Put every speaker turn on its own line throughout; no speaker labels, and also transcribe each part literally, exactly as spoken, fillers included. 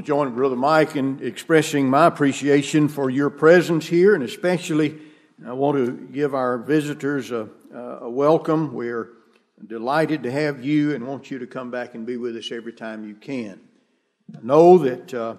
join Brother Mike in expressing my appreciation for your presence here, and especially I want to give our visitors a, a welcome. We're delighted to have you and want you to come back and be with us every time you can. Know that uh,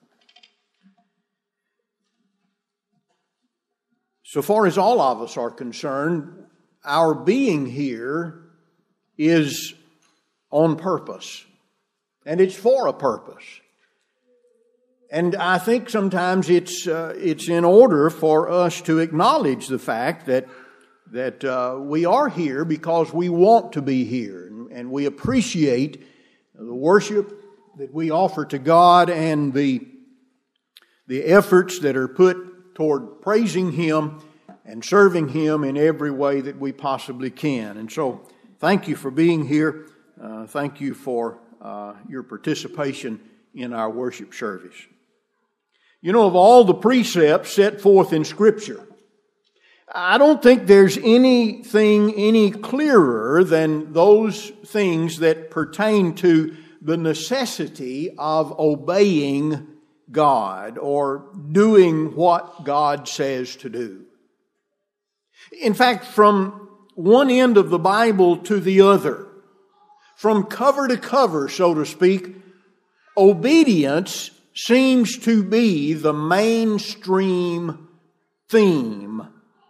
so far as all of us are concerned, our being here is on purpose, and it's for a purpose. And I think sometimes it's uh, it's in order for us to acknowledge the fact that that uh, we are here because we want to be here, and, and we appreciate the worship that we offer to God and the the efforts that are put toward praising Him and serving Him in every way that we possibly can. And so, thank you for being here. Uh, thank you for uh, your participation in our worship service. You know, of all the precepts set forth in Scripture, I don't think there's anything any clearer than those things that pertain to the necessity of obeying God or doing what God says to do. In fact, from one end of the Bible to the other, from cover to cover, so to speak, obedience seems to be the mainstream theme.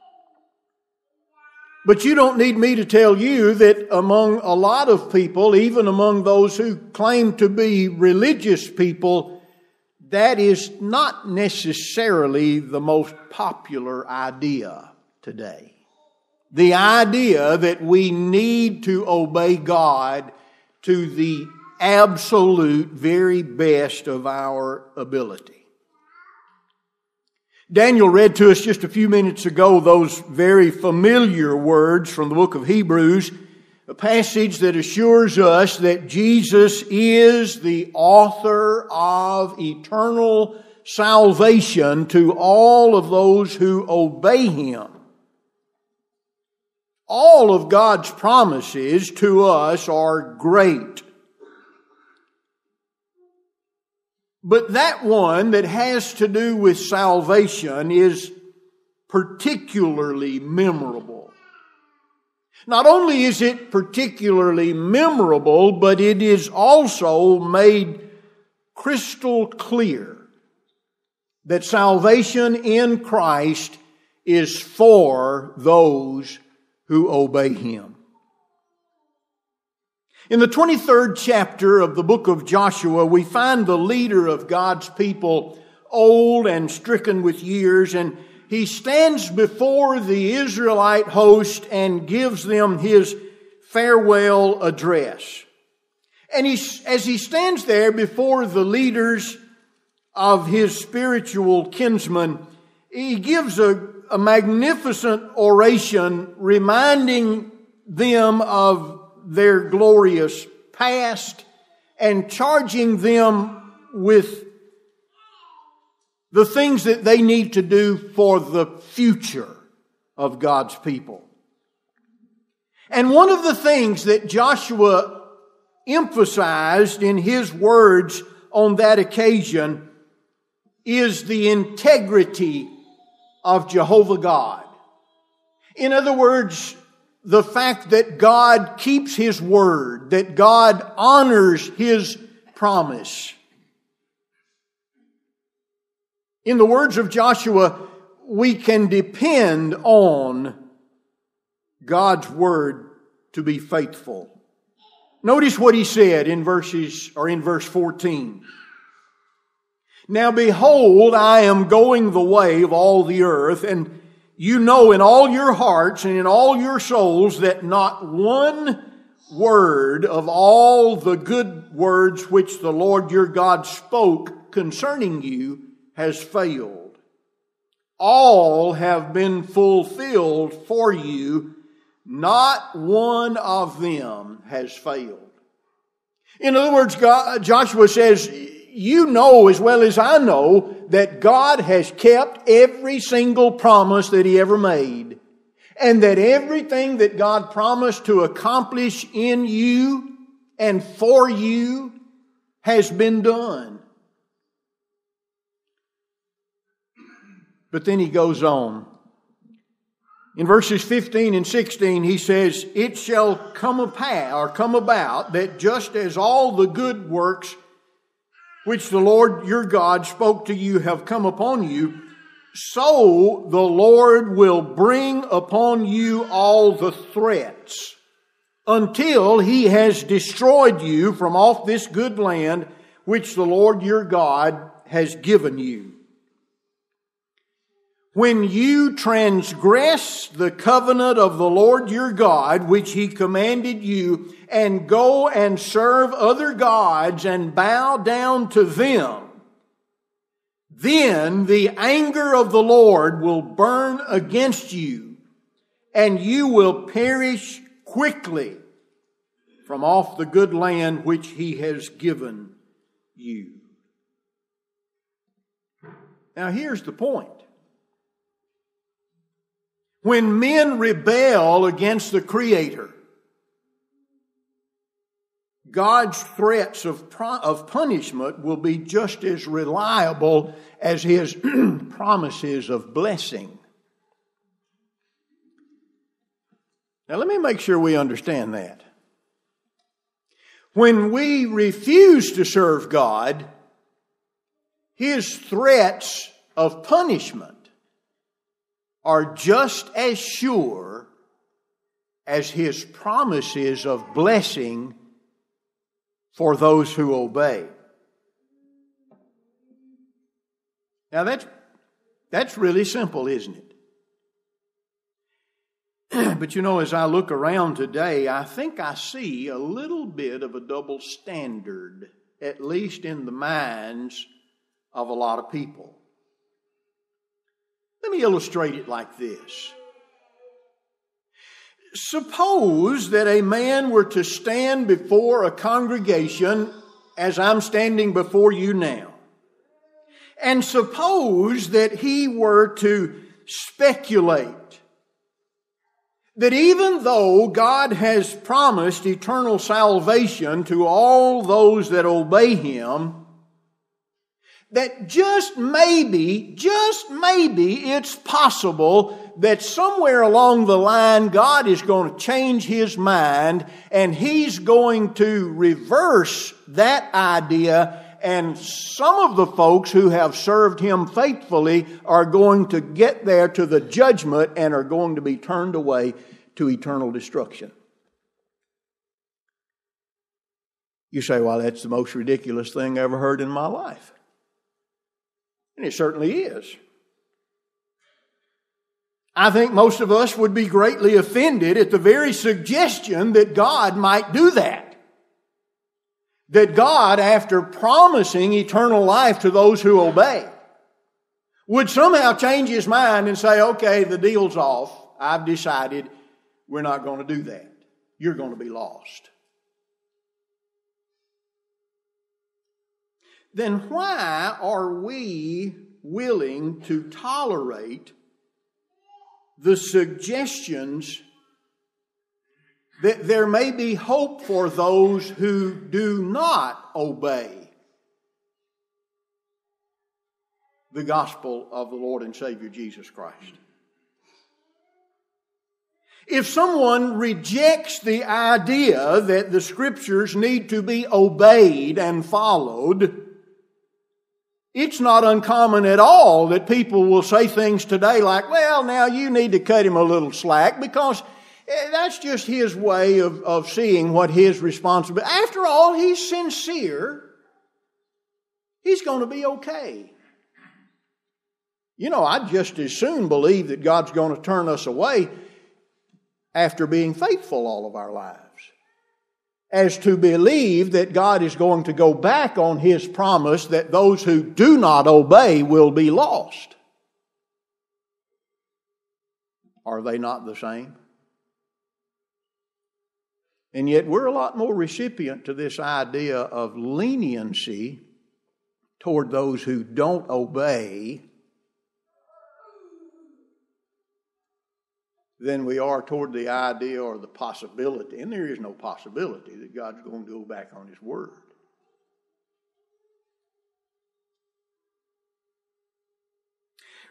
But you don't need me to tell you that among a lot of people, even among those who claim to be religious people, that is not necessarily the most popular idea today. The idea that we need to obey God to the absolute very best of our ability. Daniel read to us just a few minutes ago those very familiar words from the book of Hebrews, a passage that assures us that Jesus is the author of eternal salvation to all of those who obey Him. All of God's promises to us are great. But that one that has to do with salvation is particularly memorable. Not only is it particularly memorable, but it is also made crystal clear that salvation in Christ is for those who obey Him. In the twenty-third chapter of the book of Joshua, we find the leader of God's people, old and stricken with years, and he stands before the Israelite host and gives them his farewell address. And he, as he stands there before the leaders of his spiritual kinsmen, he gives a, a magnificent oration reminding them of their glorious past and charging them with the things that they need to do for the future of God's people. And one of the things that Joshua emphasized in his words on that occasion is the integrity of Jehovah God. In other words, the fact that God keeps His word, that God honors His promise. In the words of Joshua, we can depend on God's word to be faithful. Notice what he said in verses or in verse fourteen. Now behold, I am going the way of all the earth, and you know in all your hearts and in all your souls that not one word of all the good words which the Lord your God spoke concerning you has failed. All have been fulfilled for you. Not one of them has failed. In other words, God, Joshua says, you know as well as I know that God has kept every single promise that He ever made. And that everything that God promised to accomplish in you and for you has been done. But then he goes on. In verses fifteen and sixteen, he says, "It shall come about, or come about, that just as all the good works which the Lord your God spoke to you have come upon you, so the Lord will bring upon you all the threats, until he has destroyed you from off this good land which the Lord your God has given you. When you transgress the covenant of the Lord your God, which he commanded you, and go and serve other gods and bow down to them, then the anger of the Lord will burn against you, and you will perish quickly from off the good land which he has given you." Now here's the point. When men rebel against the Creator, God's threats of, of punishment will be just as reliable as his promises of blessing. Now let me make sure we understand that. When we refuse to serve God, his threats of punishment are just as sure as his promises of blessing for those who obey. Now that's, that's really simple, isn't it? But you know, as I look around today, I think I see a little bit of a double standard, at least in the minds of a lot of people. Let me illustrate it like this. Suppose that a man were to stand before a congregation as I'm standing before you now. And suppose that he were to speculate that even though God has promised eternal salvation to all those that obey him, that just maybe, just maybe it's possible that somewhere along the line God is going to change his mind and he's going to reverse that idea, and some of the folks who have served him faithfully are going to get there to the judgment and are going to be turned away to eternal destruction. You say, "Well, that's the most ridiculous thing I ever heard in my life." And it certainly is. I think most of us would be greatly offended at the very suggestion that God might do that. That God, after promising eternal life to those who obey, would somehow change his mind and say, "Okay, the deal's off. I've decided we're not going to do that. You're going to be lost." Then why are we willing to tolerate the suggestions that there may be hope for those who do not obey the gospel of the Lord and Savior Jesus Christ? If someone rejects the idea that the Scriptures need to be obeyed and followed, it's not uncommon at all that people will say things today like, "Well, now you need to cut him a little slack because that's just his way of, of seeing what his responsibility. After all, he's sincere. He's going to be okay." You know, I'd just as soon believe that God's going to turn us away after being faithful all of our lives as to believe that God is going to go back on his promise that those who do not obey will be lost. Are they not the same? And yet we're a lot more recipient to this idea of leniency toward those who don't obey than we are toward the idea or the possibility, and there is no possibility, that God's going to go back on his word.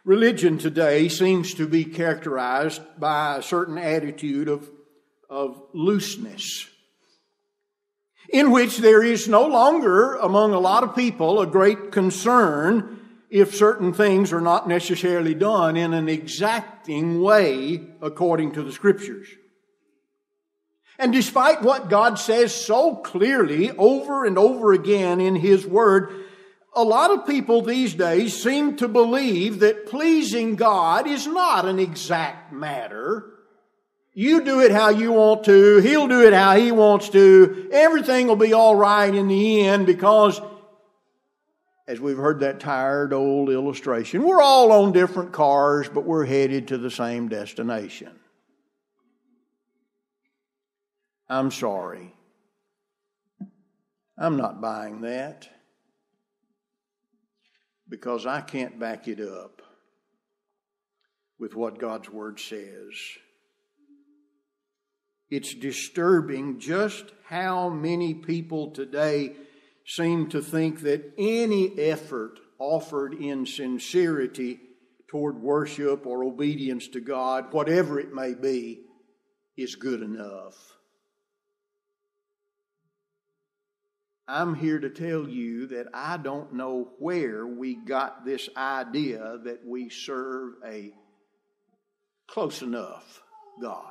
Religion today seems to be characterized by a certain attitude of, of looseness, in which there is no longer among a lot of people a great concern if certain things are not necessarily done in an exacting way according to the Scriptures. And despite what God says so clearly over and over again in His Word, a lot of people these days seem to believe that pleasing God is not an exact matter. You do it how you want to. He'll do it how He wants to. Everything will be all right in the end because, as we've heard that tired old illustration, we're all on different cars, but we're headed to the same destination. I'm sorry. I'm not buying that, because I can't back it up with what God's Word says. It's disturbing just how many people today seem to think that any effort offered in sincerity toward worship or obedience to God, whatever it may be, is good enough. I'm here to tell you that I don't know where we got this idea that we serve a close enough God.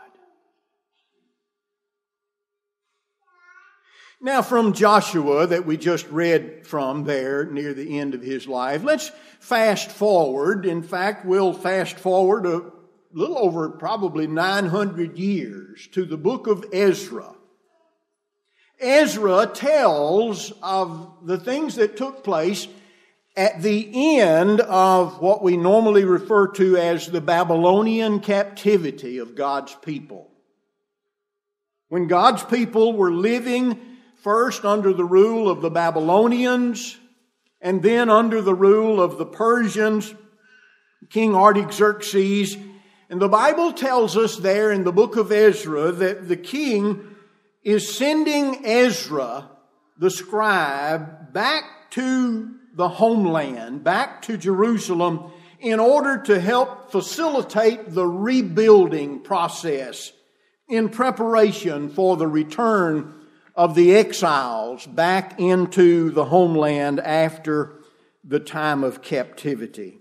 Now, from Joshua that we just read from there near the end of his life, let's fast forward. In fact, we'll fast forward a little over probably nine hundred years to the book of Ezra. Ezra tells of the things that took place at the end of what we normally refer to as the Babylonian captivity of God's people. When God's people were living first under the rule of the Babylonians and then under the rule of the Persians, King Artaxerxes. And the Bible tells us there in the book of Ezra that the king is sending Ezra, the scribe, back to the homeland, back to Jerusalem, in order to help facilitate the rebuilding process in preparation for the return of the exiles back into the homeland after the time of captivity.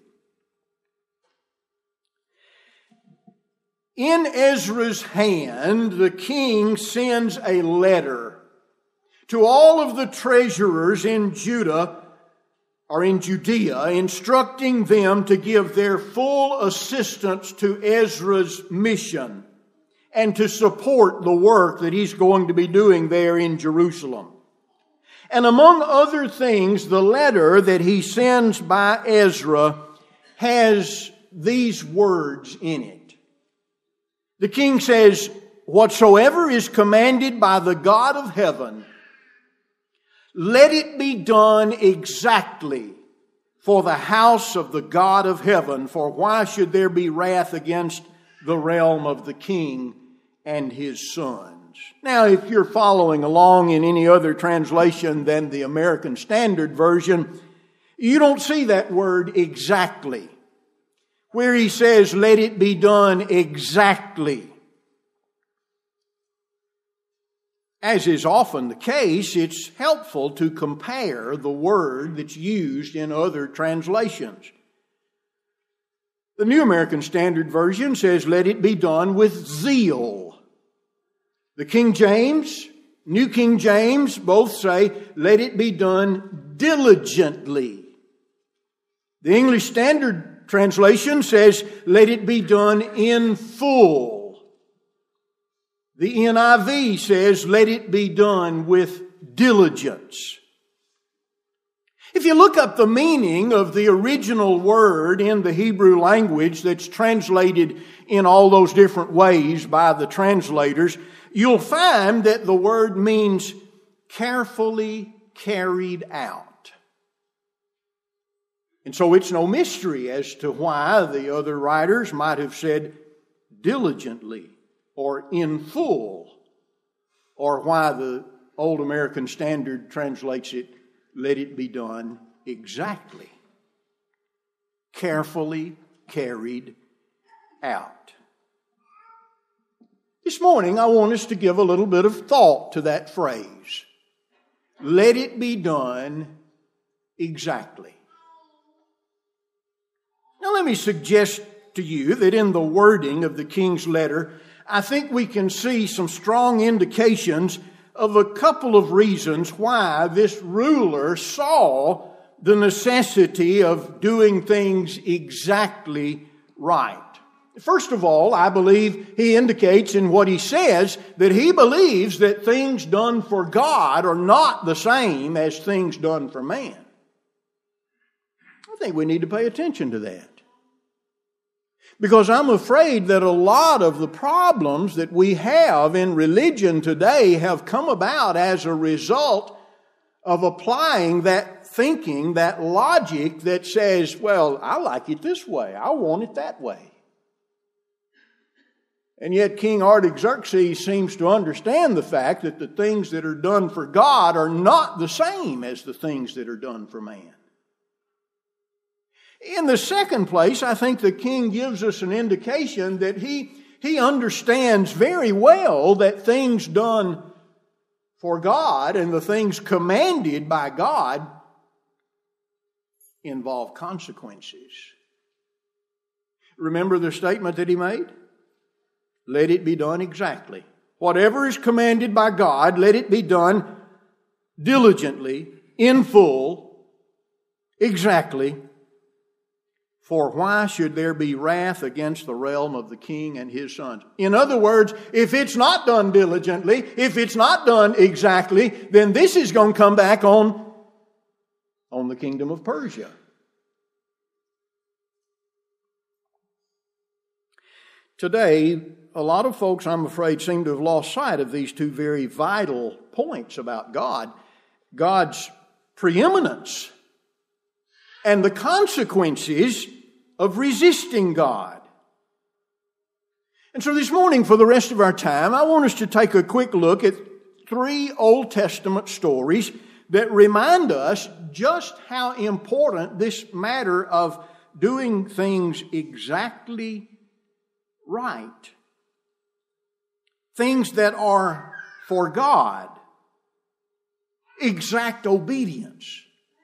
In Ezra's hand, the king sends a letter to all of the treasurers in Judah, or in Judea, instructing them to give their full assistance to Ezra's mission and to support the work that he's going to be doing there in Jerusalem. And among other things, the letter that he sends by Ezra has these words in it. The king says, "Whatsoever is commanded by the God of heaven, let it be done exactly for the house of the God of heaven. For why should there be wrath against the realm of the king and his sons?" Now, if you're following along in any other translation than the American Standard Version, you don't see that word exactly, where he says, "Let it be done exactly." As is often the case, it's helpful to compare the word that's used in other translations. The New American Standard Version says, "Let it be done with zeal." The King James, New King James both say, "Let it be done diligently." The English Standard Translation says, "Let it be done in full." The N I V says, "Let it be done with diligence." If you look up the meaning of the original word in the Hebrew language that's translated in all those different ways by the translators, you'll find that the word means carefully carried out. And so it's no mystery as to why the other writers might have said diligently or in full, or why the Old American Standard translates it, "Let it be done exactly." Carefully carried out. This morning, I want us to give a little bit of thought to that phrase. Let it be done exactly. Now, let me suggest to you that in the wording of the king's letter, I think we can see some strong indications of a couple of reasons why this ruler saw the necessity of doing things exactly right. First of all, I believe he indicates in what he says that he believes that things done for God are not the same as things done for man. I think we need to pay attention to that. Because I'm afraid that a lot of the problems that we have in religion today have come about as a result of applying that thinking, that logic that says, well, I like it this way, I want it that way. And yet King Artaxerxes seems to understand the fact that the things that are done for God are not the same as the things that are done for man. In the second place, I think the king gives us an indication that he, he understands very well that things done for God and the things commanded by God involve consequences. Remember the statement that he made? Let it be done exactly. Whatever is commanded by God, let it be done diligently, in full, exactly. For why should there be wrath against the realm of the king and his sons? In other words, if it's not done diligently, if it's not done exactly, then this is going to come back on, on the kingdom of Persia. Today, a lot of folks, I'm afraid, seem to have lost sight of these two very vital points about God. God's preeminence and the consequences of resisting God. And so this morning, for the rest of our time, I want us to take a quick look at three Old Testament stories that remind us just how important this matter of doing things exactly right, things that are for God, exact obedience.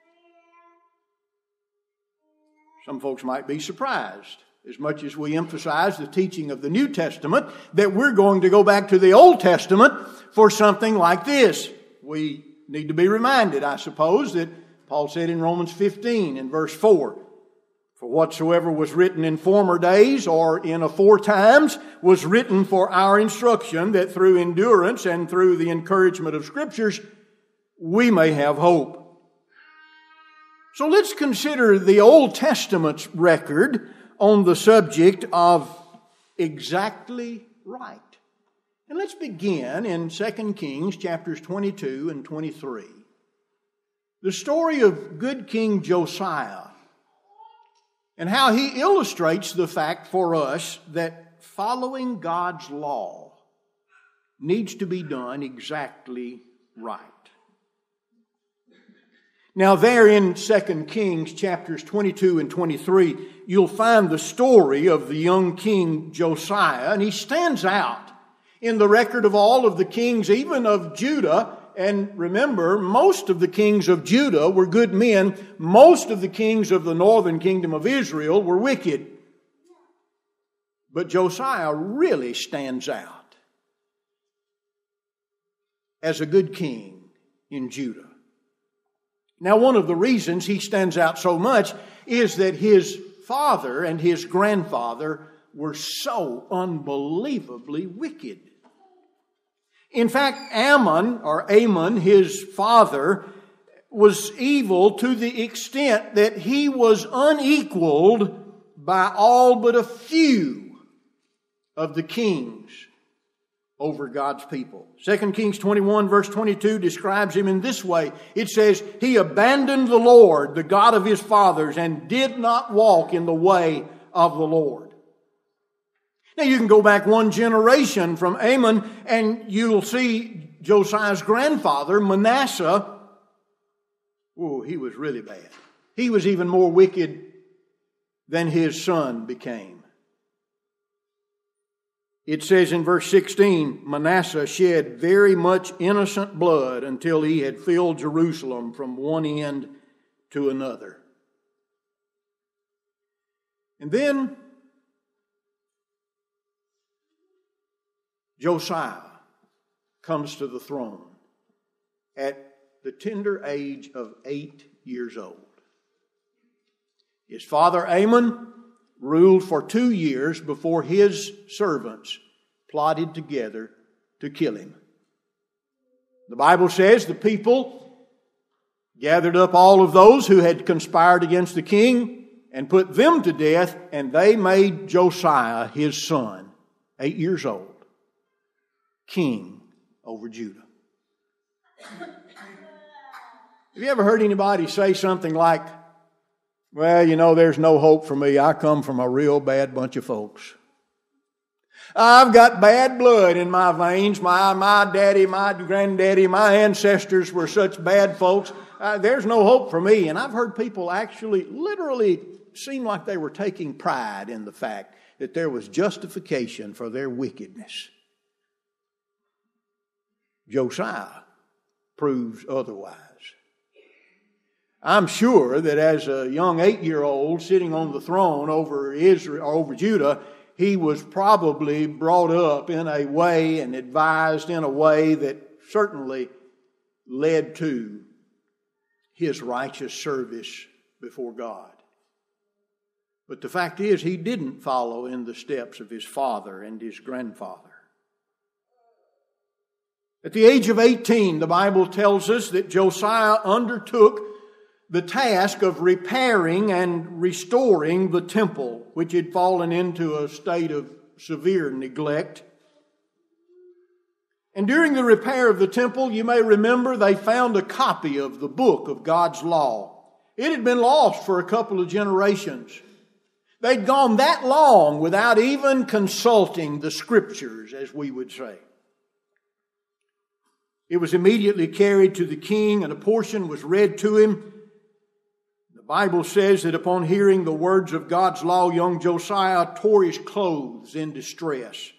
Some folks might be surprised, as much as we emphasize the teaching of the New Testament, that we're going to go back to the Old Testament for something like this. We need to be reminded, I suppose, that Paul said in Romans fifteen in verse four, for whatsoever was written in former days or in aforetimes was written for our instruction, that through endurance and through the encouragement of Scriptures we may have hope. So let's consider the Old Testament's record on the subject of exactly right. And let's begin in Second Kings chapters twenty-two and twenty-three. The story of good King Josiah and how he illustrates the fact for us that following God's law needs to be done exactly right. Now there in Second Kings chapters twenty-two and twenty-three, you'll find the story of the young king Josiah, and he stands out in the record of all of the kings, even of Judah. And remember, most of the kings of Judah were good men. Most of the kings of the northern kingdom of Israel were wicked. But Josiah really stands out as a good king in Judah. Now, one of the reasons he stands out so much is that his father and his grandfather were so unbelievably wicked. In fact, Ammon, or Amon, his father, was evil to the extent that he was unequaled by all but a few of the kings over God's people. Second Kings twenty-one verse twenty-two describes him in this way. It says, he abandoned the Lord, the God of his fathers, and did not walk in the way of the Lord. Now you can go back one generation from Amon and you'll see Josiah's grandfather, Manasseh. Oh, he was really bad. He was even more wicked than his son became. It says in verse sixteen, Manasseh shed very much innocent blood until he had filled Jerusalem from one end to another. And then Josiah comes to the throne at the tender age of eight years old. His father Amon ruled for two years before his servants plotted together to kill him. The Bible says the people gathered up all of those who had conspired against the king and put them to death, and they made Josiah, his son, eight years old, king over Judah. Have you ever heard anybody say something like, well, you know, there's no hope for me. I come from a real bad bunch of folks. I've got bad blood in my veins. My, my daddy, my granddaddy, my ancestors were such bad folks. Uh, there's no hope for me. And I've heard people actually literally seem like they were taking pride in the fact that there was justification for their wickedness. Josiah proves otherwise. I'm sure that as a young eight-year-old sitting on the throne over Israel, over Judah, he was probably brought up in a way and advised in a way that certainly led to his righteous service before God. But the fact is, he didn't follow in the steps of his father and his grandfather. At the age of eighteen, the Bible tells us that Josiah undertook the task of repairing and restoring the temple, which had fallen into a state of severe neglect. And during the repair of the temple, you may remember they found a copy of the book of God's law. It had been lost for a couple of generations. They'd gone that long without even consulting the Scriptures, as we would say. It was immediately carried to the king, and a portion was read to him. The Bible says that upon hearing the words of God's law, young Josiah tore his clothes in distress.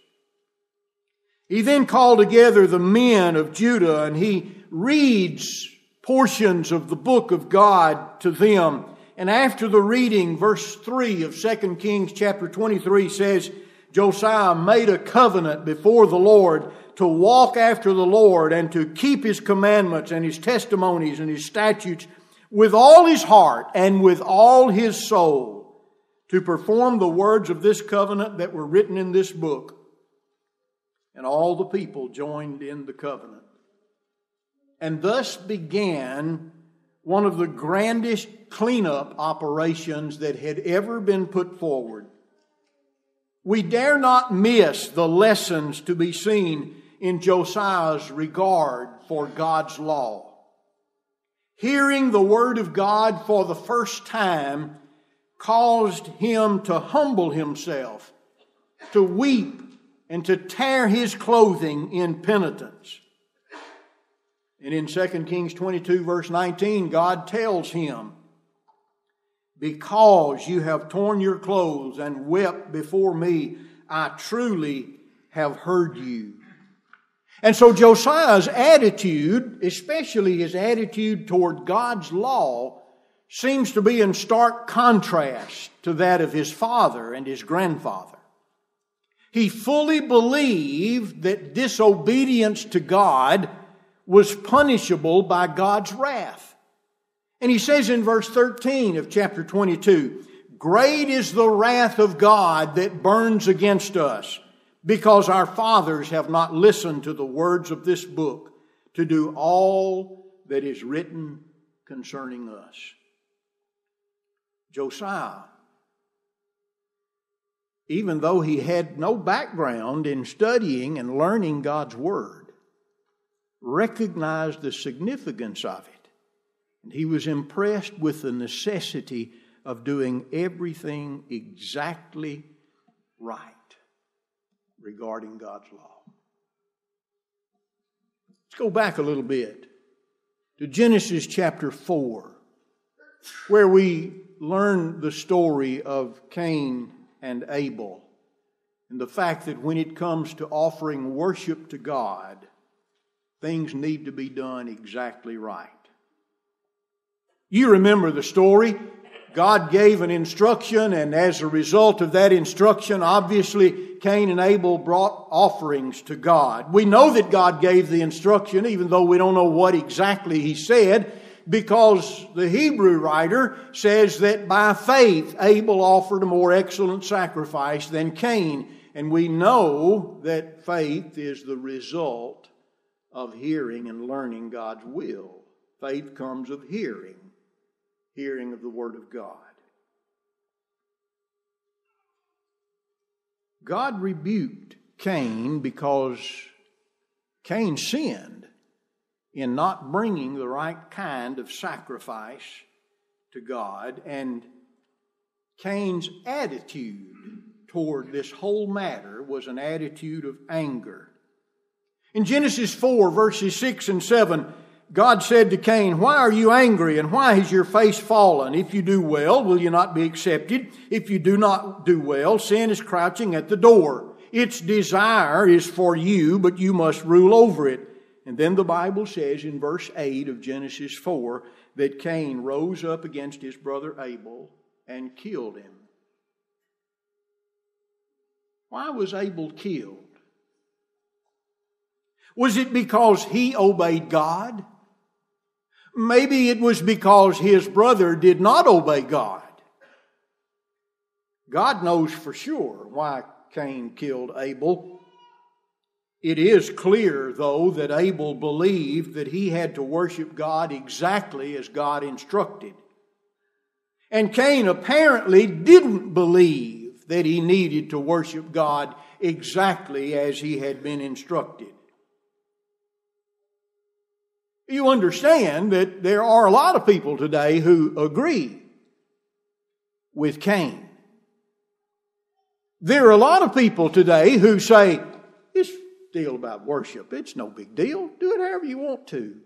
He then called together the men of Judah, and he reads portions of the book of God to them. And after the reading, verse three of Second Kings chapter twenty-three says, Josiah made a covenant before the Lord to walk after the Lord and to keep His commandments and His testimonies and His statutes with all his heart and with all his soul, to perform the words of this covenant that were written in this book. And all the people joined in the covenant. And thus began one of the grandest cleanup operations that had ever been put forward. We dare not miss the lessons to be seen in Josiah's regard for God's law. Hearing the word of God for the first time caused him to humble himself, to weep, and to tear his clothing in penitence. And in Second Kings twenty-two, verse nineteen, God tells him, because you have torn your clothes and wept before me, I truly have heard you. And so Josiah's attitude, especially his attitude toward God's law, seems to be in stark contrast to that of his father and his grandfather. He fully believed that disobedience to God was punishable by God's wrath. And he says in verse thirteen of chapter twenty-two, great is the wrath of God that burns against us, because our fathers have not listened to the words of this book to do all that is written concerning us. Josiah, even though he had no background in studying and learning God's word, recognized the significance of it. And he was impressed with the necessity of doing everything exactly right regarding God's law. Let's go back a little bit to Genesis chapter four, where we learn the story of Cain and Abel and the fact that when it comes to offering worship to God, things need to be done exactly right. You remember the story. God gave an instruction, and as a result of that instruction, obviously Cain and Abel brought offerings to God. We know that God gave the instruction, even though we don't know what exactly He said, because the Hebrew writer says that by faith Abel offered a more excellent sacrifice than Cain. And we know that faith is the result of hearing and learning God's will. Faith comes of hearing. Hearing of the Word of God. God rebuked Cain because Cain sinned in not bringing the right kind of sacrifice to God, and Cain's attitude toward this whole matter was an attitude of anger. In Genesis four, verses six and seven, God said to Cain, "Why are you angry, and why has your face fallen? If you do well, will you not be accepted? If you do not do well, sin is crouching at the door. Its desire is for you, but you must rule over it." And then the Bible says in verse eight of Genesis four that Cain rose up against his brother Abel and killed him. Why was Abel killed? Was it because he obeyed God? Maybe it was because his brother did not obey God. God knows for sure why Cain killed Abel. It is clear, though, that Abel believed that he had to worship God exactly as God instructed. And Cain apparently didn't believe that he needed to worship God exactly as he had been instructed. You understand that there are a lot of people today who agree with Cain. There are a lot of people today who say, "This deal about worship, it's no big deal. Do it however you want to."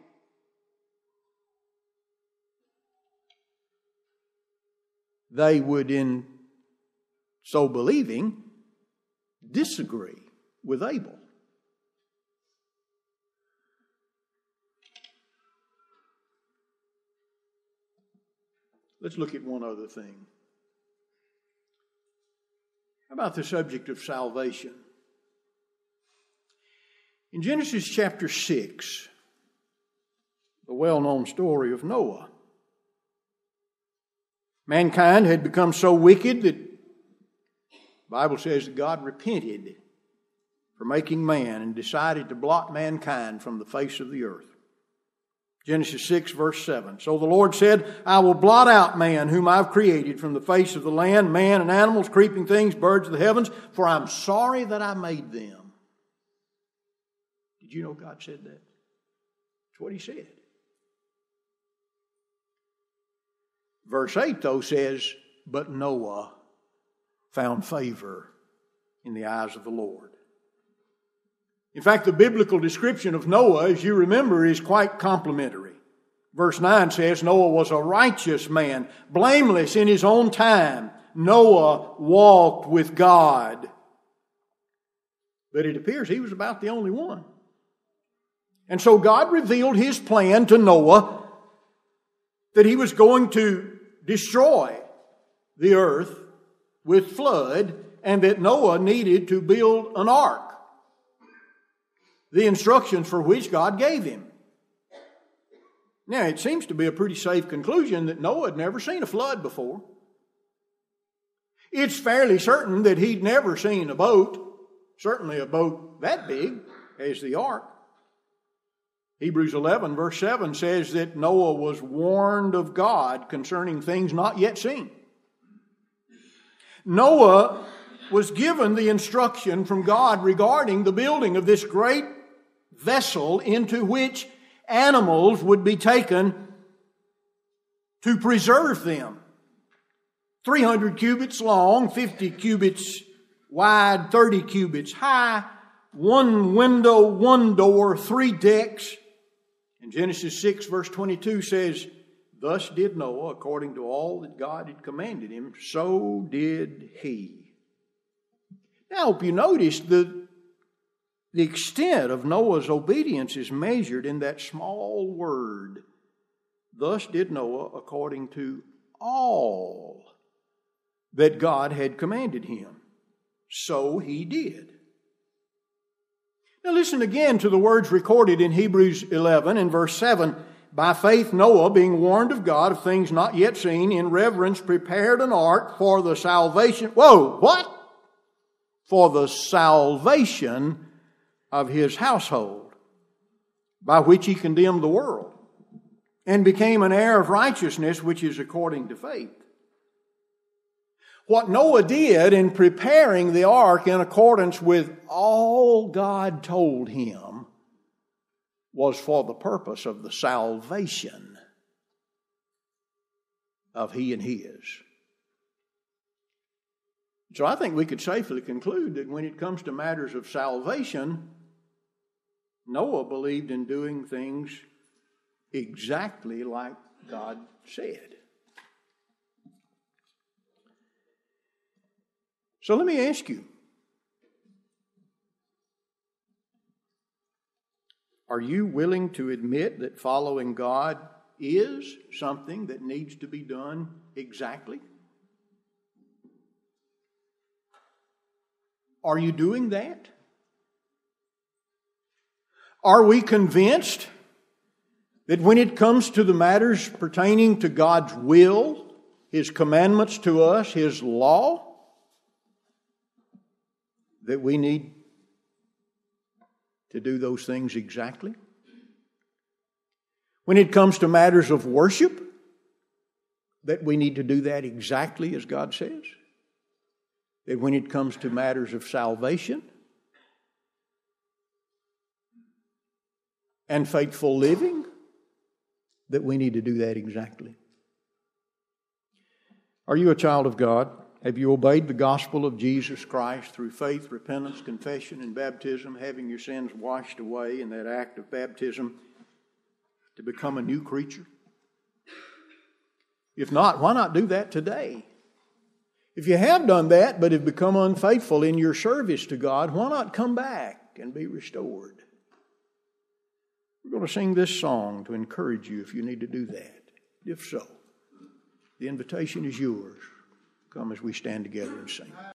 They would, in so believing, disagree with Abel. Let's look at one other thing. How about the subject of salvation? In Genesis chapter six, the well-known story of Noah. Mankind had become so wicked that the Bible says that God repented for making man and decided to blot mankind from the face of the earth. Genesis six, verse seven. "So the Lord said, I will blot out man whom I've created from the face of the land, man and animals, creeping things, birds of the heavens, for I'm sorry that I made them." Did you know God said that? That's what He said. Verse eight, though, says, "But Noah found favor in the eyes of the Lord." In fact, the biblical description of Noah, as you remember, is quite complimentary. Verse nine says, "Noah was a righteous man, blameless in his own time. Noah walked with God." But it appears he was about the only one. And so God revealed His plan to Noah that He was going to destroy the earth with flood and that Noah needed to build an ark, the instructions for which God gave him. Now, it seems to be a pretty safe conclusion that Noah had never seen a flood before. It's fairly certain that he'd never seen a boat, certainly a boat that big as the ark. Hebrews eleven, verse seven says that Noah was warned of God concerning things not yet seen. Noah was given the instruction from God regarding the building of this great vessel into which animals would be taken to preserve them. three hundred cubits long, fifty cubits wide, thirty cubits high, one window, one door, three decks. And Genesis six verse twenty-two says, Thus did Noah, according to all that God had commanded him, so did he. Now, I hope you notice the, the extent of Noah's obedience is measured in that small word. Thus did Noah, according to all that God had commanded him. So he did. Now listen again to the words recorded in Hebrews eleven and verse seven. By faith Noah, being warned of God of things not yet seen, in reverence prepared an ark for the salvation. Whoa, what? For the salvation of his household, by which he condemned the world, and became an heir of righteousness, which is according to faith. What Noah did in preparing the ark in accordance with all God told him was for the purpose of the salvation of he and his. So I think we could safely conclude that when it comes to matters of salvation, Noah believed in doing things exactly like God said. So let me ask you, are you willing to admit that following God is something that needs to be done exactly? Are you doing that? Are we convinced that when it comes to the matters pertaining to God's will, His commandments to us, His law, that we need to do those things exactly? When it comes to matters of worship, that we need to do that exactly as God says? That when it comes to matters of salvation and faithful living, that we need to do that exactly? Are you a child of God? Have you obeyed the gospel of Jesus Christ through faith, repentance, confession, and baptism, having your sins washed away in that act of baptism to become a new creature? If not, why not do that today? If you have done that but have become unfaithful in your service to God, why not come back and be restored? We're going to sing this song to encourage you if you need to do that. If so, the invitation is yours. Come as we stand together and sing.